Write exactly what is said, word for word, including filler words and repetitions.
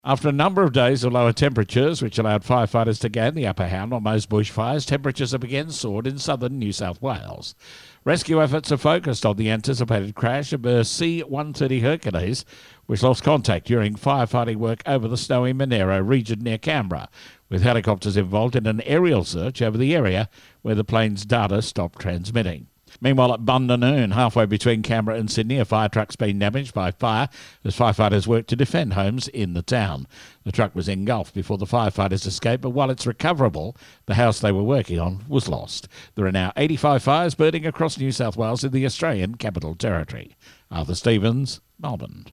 After a number of days of lower temperatures, which allowed firefighters to gain the upper hand on most bushfires, temperatures have again soared in southern New South Wales. Rescue efforts are focused on the anticipated crash of a C one thirty Hercules, which lost contact during firefighting work over the snowy Monero region near Canberra, with helicopters involved in an aerial search over the area where the plane's data stopped transmitting. Meanwhile, at Bundanoon, halfway between Canberra and Sydney, a fire truck's been damaged by fire as firefighters worked to defend homes in the town. The truck was engulfed before the firefighters escaped, but while it's recoverable, the house they were working on was lost. There are now eighty-five fires burning across New South Wales in the Australian Capital Territory. Arthur Stevens, Melbourne.